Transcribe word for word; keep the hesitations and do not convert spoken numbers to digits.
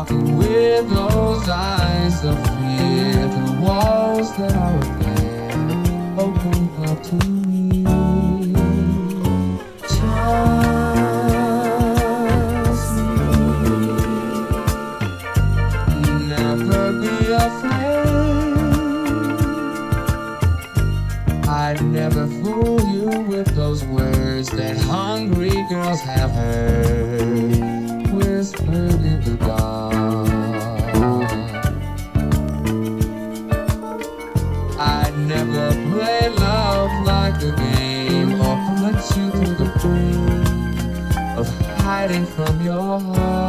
walking with those eyes of fear. The walls that are aflame open up to me. Trust me. Never be afraid. I'd never fool you with those words that hungry girls have heard, whispered in the dark. I'd never play love like a game or put you through the pain of hiding from your heart.